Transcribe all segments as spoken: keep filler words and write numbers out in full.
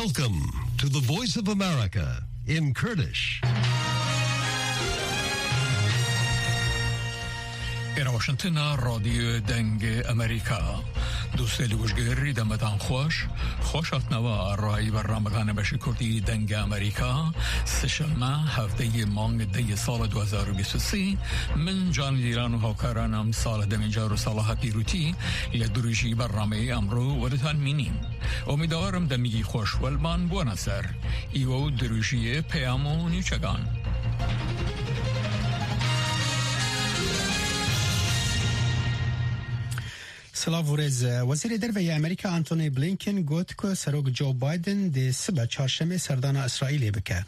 Welcome to the Voice of America in Kurdish. إلى واشنطن راديو دنگ أمريكا دوست لوجگری دمتان خوش خوشت نوا رای برنامه‌گان بشی کردی دنگ أمريكا سشلما هفته مانگ دی سال دو هزار و بیست و سه من جان دیران و هاکارانم سال دمینجار و سالها پیروتی لدروجی برنامه امرو ولتان مینیم امیدوارم دمیگی خوش ولمان بونسر ایو دروجی پیامو نیچگان سلاورز وزیر دروی امریکا آنتونی بلینکن گفت که سروک جو بایدن دی سبا چهارشنبه سردان اسرائیل بکه.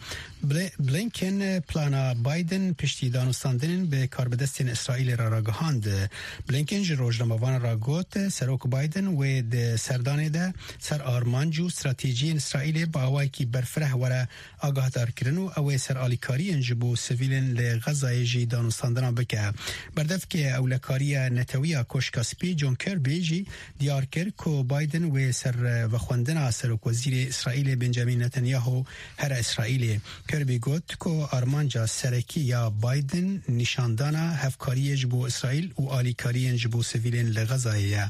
بلینکن پلانا بایدن پشتی دانستاندن به کاربدستین اسرائیل را راگهاند. بلینکن روزنامه‌وان را گفت سروک بایدن و دی سردان ده سر آرمانجو استراتژی اسرائیل با اوای کی برفره وره آگاهدار کردن و اوای سر آلیکاری انجبو سویلن لغزای جی دانستاندن بکه. بردف که اولکاری نتویا کشکاسپی جون بیجی دیار کرد که بایدن و سر و خواندن سروک وزیر اسرائیل بنجامین نتانیاهو هر اسرائیل کربی گفت که آرمانجا سرکی یا بایدن نشاندانا هفکاری جبو اسرائیل و آلیکاری جبو سویلین لغزایه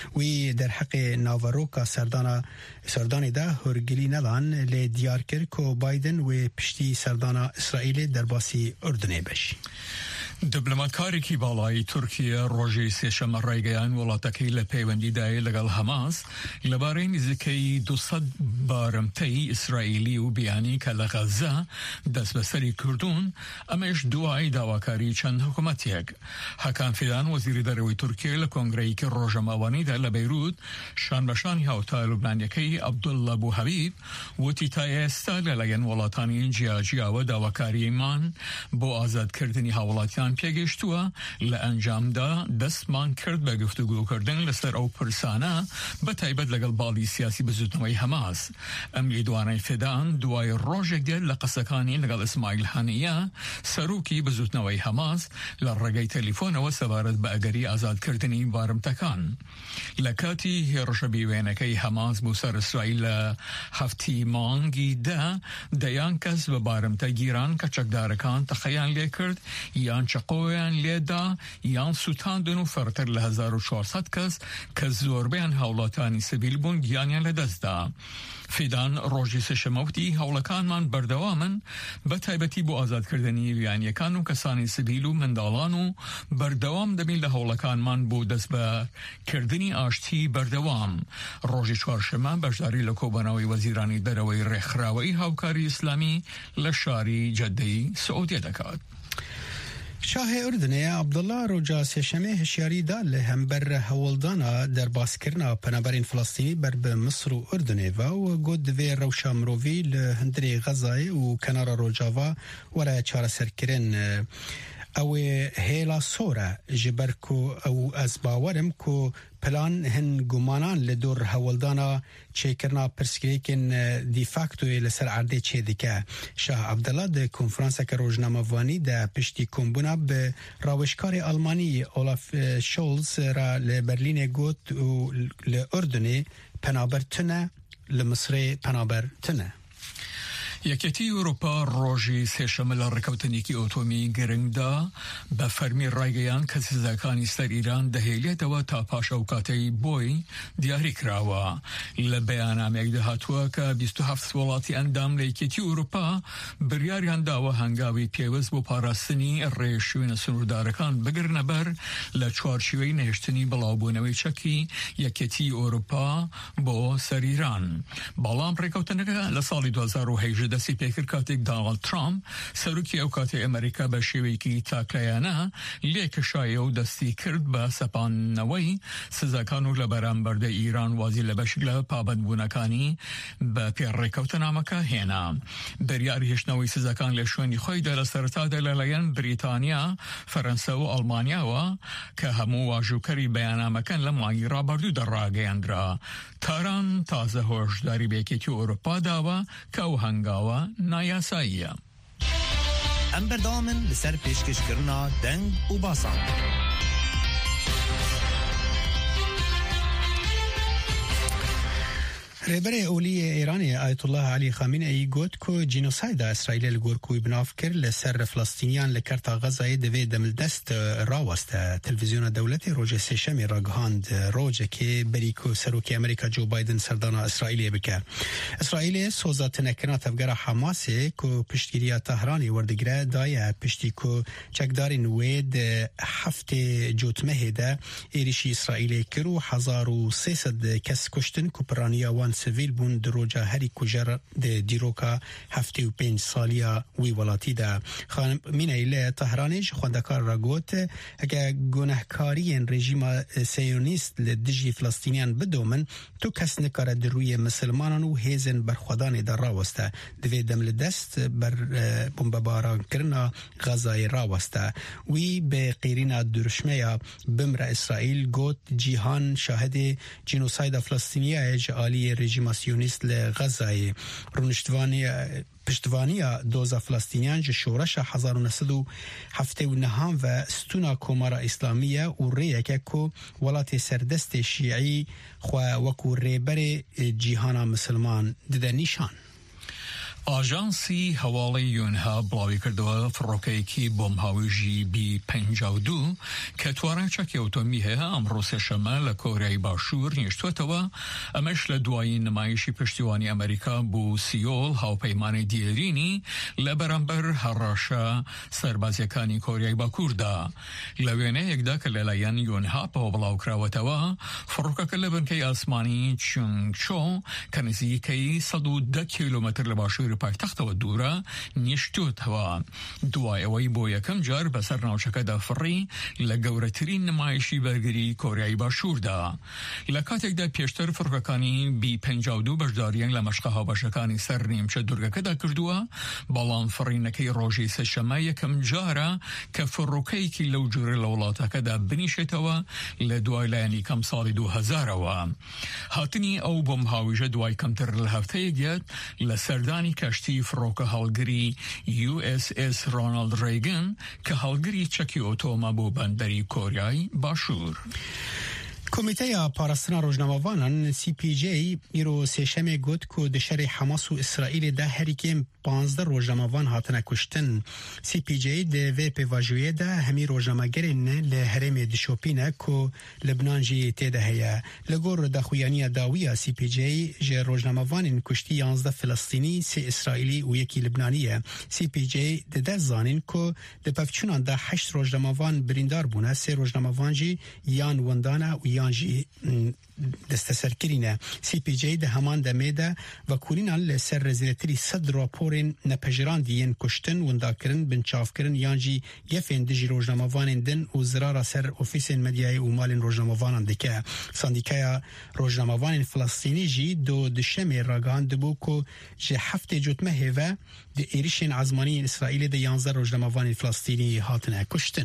و در حق ناوروکا سردانا سردان ده هرگلی نلان لی دیار کرد که بایدن و پشتی سردانا اسرائیل در باسی اردنه بشی. دیپلماتکاری کی بالای ترکیه روزی سهشنبه رایگان ولاتکی لپیوندی دای لگل حماس لباره نزدیکی دوصد بارمتی اسرائیلی و بیانی که لغزه دست بسری کردون امش دعای دواکاری چند حکومتیگ حکام فیدان وزیر دروی ترکیه لکنگرهی که روزماوانی در لبیروت شان بشانی هاوتا لبنانیکی عبدالله بو حبیب و تیتای استال لگن ولاتانی جیاجیا و دواکاری من بو آزاد کردنی حولاتیان پیگشتوا لانجام دا دستمان کرد به گفتگو کردن لسر او پرسانه به تایبت لگل بالی سیاسی بزودنوی حماس املی دوانای فدان دوای روژک دیل لقصکانی لگل اسماعیل حانیه سروکی بزودنوی حماس لرگای تلیفون و سوارد به اگری آزاد کردنی بارمتکان لکاتی هیرشبی وینکی حماس بوسر اسرائیل هفتی مانگی ده دیان کس به بارمتا گیران کچکدارکان تخیان لی کرد یان چقویان لیدا یان سوتاندن و فرتر لهزار و چهارصد کس که زوربین حولاتانی سبیل بون گیانیان لدست دا. فیدان روژی سشموتی حولکان من بردوامن به تایبتی بو آزاد کردنی ویانیکان و کسانی سبیل و مندالانو بردوام دمیل حولکان من بو دست به کردنی آشتی بردوام. روژی چهارشنبه بشداری لکوبانوی وزیرانی دروی رخراوی هاوکاری اسلامی لشاری جدی سعودی دکات. شاه اردنه عبدالله روجا سهشنبه هشیاری داد لهم بر هولدانا در باسکرنا پنابرین فلسطینی بر به مصر و اردنه و گود وی روشا مرووی لهندری غزای و کنار روجاوا ورا چار سرکرن او هیلا سورا جبرکو او از باورم کو پلان هن گمانان لدور هولدانا چیکرنا پرسکریکن دی فاکتو لسر عرده چه دیگه شاه عبدالله ده کنفرانس که روزنامه‌وانی ده پشتی کمبونا به راوشکار آلمانی اولاف شولز را لبرلین گوت و لأردنه پنابر تنه لمصر پنابر تنه یکیتی اروپا روژی سهشنبه لرکوتنیکی اتومی گرنگ دا به فرمی رایگیان کسی زکانی سر ایران دهیلیت و تا پاش اوکاتی بوی دیاری کراوا لبیانام یک دهاتوا که بیست و هفت ولاتی اندام لیکیتی اروپا بریاریان داوا هنگاوی پیوز بو پاراستنی ریشوین سنوردارکان بگرن بر لچوارچوی نهشتنی بلابونوی چکی یکیتی اروپا بو سر ایران بالام رکوتنیک لسالی دو هزار و هجده دستی پیکر کاتیک دونالد ترامپ سروکی اوکات امریکا به شیویکی تاکلیانه لیک شایع دستی کرد به سپان نوی سزاکانو لبران برده ایران وازی لبشگل پابند بونکانی به پیر رکوتنامکا هینا بریاری هشنوی سزاکان لشونی خوی در سرطا دلالین بریتانیا فرانسه و آلمانیا و که همو واجوکری بیانامکن لمایی را بردو در راگیند را تاران تازه هوشداری بیکیتی اروپا داوا که او هنگاوا نایاساییه ام بردامن لسر پیشکش کرنا دنگ و باسان رهبر اولی ایرانی آیت الله علی خامنه‌ای گفت که جنوساید اسرائیل لگورکوی بناف کرد لسر فلسطینیان لکرتا غزه دوی دمل دست راوسته. تلویزیون دولت روز سهشنبه راگهاند روز که بریکو سروکی امریکا جو بایدن سردان اسرائیل بکه. اسرائیل سوزات نکنات افگر حماس که پشتگیری تهرانی وردگره دای پشتی که چکدار نوید هفته جوتمه ده ایریشی اسرائیل کرو هزار و سیصد کس کشتن کپرانیا وان سویل بون دروجه هری کجر ده دیروکا هفته و پنج سالیا وی ولاتی ده. خامنه ای تهرانیش خواندکار را گوت اگه گناهکاری رژیم سیونیست لدجی فلسطینیان بدومن تو کس نکاره در روی مسلمانان و هیزن بر خدان در راوسته دوی دمل دست بر بمباران کرنا غزای راوسته. وی به قیرین درشمه بمر اسرائیل گوت جیهان شاهد جنوساید فلسطینیه جعالی رژیم سیونیست لغزای رونشتوانی پشتوانی دوزا فلسطینیان جه شورش هزار و نهصد و هفتاد و نه و ستونا کمارا اسلامیه و ریه که که ولات سردست شیعی خواه وکو ریبر جیهان مسلمان دده نیشان. آژانسی هواڵی یونها بڵاوی کردەوە فڕۆکەیەکی بۆمهاویژی بی پەنجا و دوو کە توانای چەکی ئۆتۆمی هەیە ئەمڕۆ سێشەممە لە کۆریای باشوور نیشتوێتەوە. ئەمەش لە دوایی نمایشی پشتیوانی ئەمریکا بۆ سیۆڵ هاوپەیمانی دیێرینی لە بەرامبەر هەڕاشە سەربازیەکانی کۆریای باکووردا. لە وێنەیەکدا کە لەلایەن یۆنهاپەوە بڵاوکراوەتەوە فڕۆکەکە لە بنکەی ئاسمانی چنگچۆ کە نزیکەی سەد و دە کیلۆمەتر لە باشوور پایتەختەوە دوورە نیشتوتەوە. دوای ئەوەی بۆ یەکەم جار بەسەر ناوچەکەدا فڕی لە گەورەترین نمایشی بەرگری کۆریای باشووردا. لە کاتێکدا پێشتر فڕۆکەکانی بی پەنجا و دوو بەشداریان لە مەشقە هاوبەشەکانی سەر نیمچە دوورگەکەدا کردووە، بەڵام فڕینەکەی ڕۆژی سێشەممە یەکەم جارە کە فڕۆکەیەکی لەو جوورە لە وڵاتەکەدا بنیشێتەوە لە دوای لایەنی کەم ساڵی دوو هەزارەوە. هاتنی ئەو بۆم هاویژە دوای کەمتر لە هەفتەیەکێت لە سەردانی کەشتی فڕۆکە هەڵگری یو ئس ئس رۆناڵد ڕێگن کە هەڵگری چەکی ئۆتۆمە بۆ بەندەری کۆریای باشوور. کمیته پاراستنا روزنامه‌وانان سی پی جی ایرو سهشنبه گفت که دشمن حماس و اسرائیل ده هریکیم پانزده روزنامه‌وان هاتنه کشتن. سی پی جی ده و پیواژویه ده همی روزنامه‌گرین له هرم دشوپینه که لبنان جی تده هیا. لگور دخویانی داویه سی پی جی جه روزنامه‌وان کشتی یازده فلسطینی سه اسرائیلی و یکی لبنانیه. سی پی جی ده ده زانین که ده پفچونان ده هشت روزنامه‌وان بریندار بونه، سه روزنامه‌وان جی یان وندانه و یانجی دستسرکرینه. سی پی جی ده همان دمه ده و کورینان لسر رزیلتری صد راپورین نپجران دیین کشتن ونداکرن بنچافکرن یانجی یفین دجی روزنامه‌وانین دن و زرارا سر اوفیسین مدیای و مالین روزنامه‌وانان دکه. ساندیکایا روزنامه‌وانین فلسطینی جی دو دشمه راگان دبو که جه هفته جوتمه هیوه ده ایریشین عزمانی اسرائیل ده یانزده روزنامه‌وانین فلسطینی هاتنه کشتن.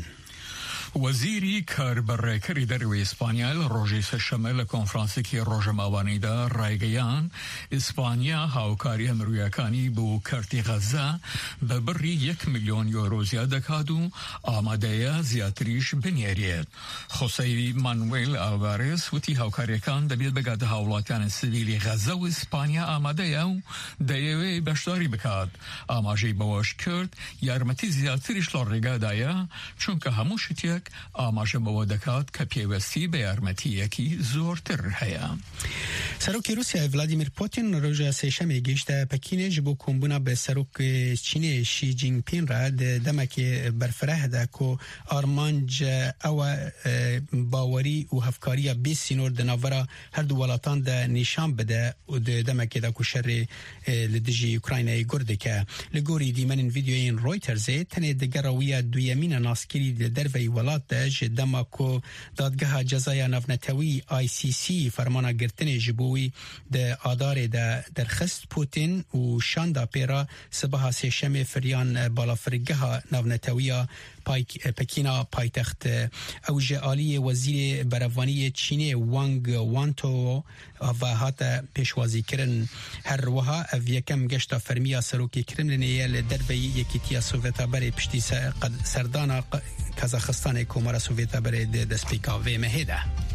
وەزیری کاربڕێکەری دەروی ئیسپانیا لە ڕۆژی سێشەممە لە کۆنفرانسێکی ڕۆژەماوانیدا ڕایگەیان ئیسپانیا هاوکاری هەمرویەکانی بۆ کەرتی غەزە بە بڕی یەک ملیۆن یۆرۆ زیاد دەکات و ئامادەیە زیاتریش بنێرێت. خۆسەی مانوێل ئاڤارێز وتی هاوکاریەکان دەبێت بەگاتە هاوڵاتیانی سیڤیلی غەزە و ئیسپانیا ئامادەیە و دەیەوێت بەشداری بکات. ئاماژەی بەوەش کرد یارمەتی زیاتریش لە ڕێگادایە چونکە هەموو شتێک ئاماژە بەوە دەکات کە پێوەستی بە یارمەتیەکی زۆرتر هەیە. سەرۆکی رووسیا ڤلادیمیر پوتین ڕۆژە سێشەممە گەیشتە پەکینێ ji بۆ کۆبوونا بە سەرۆک چینێ شی جینپین را دەمەکێ بەرفرەهدا کۆ ئارمانج ئەوە باوەری و هەفکاریە بێ سینۆر دەناڤەرە هەردوو وڵاتان دە نیشان بدە و دەمەکێدا کو شەڕێ لە دژی یوکراینای گور دەکە. لە گۆری دیمەنین ڤیدیۆین ڕۆیتەرزێ تەنێ دەگەڕەویە دویەمینە ناسکری لە دەرڤەی وڵات دە ji dema ku dadgeha cezaya navnetewî I C C fermana girtinê ji bo wî de adarê de derxist Putin û şanda pêra sibaha sêşemê firyan balafirgeha navnetewiya Pekîna paytext ew ji aliyê wezîrê berevvaniyê Çînê Wang Wentao ve hate pêşwazîkirin. Her wiha ev yekem geşta fermiya serokê Kremlinê ye li derveyî Yekîtiya Sovyeta berê piştî serdana Kazaxistanê Komara Sovyeta berê de destpêka vê mehê de.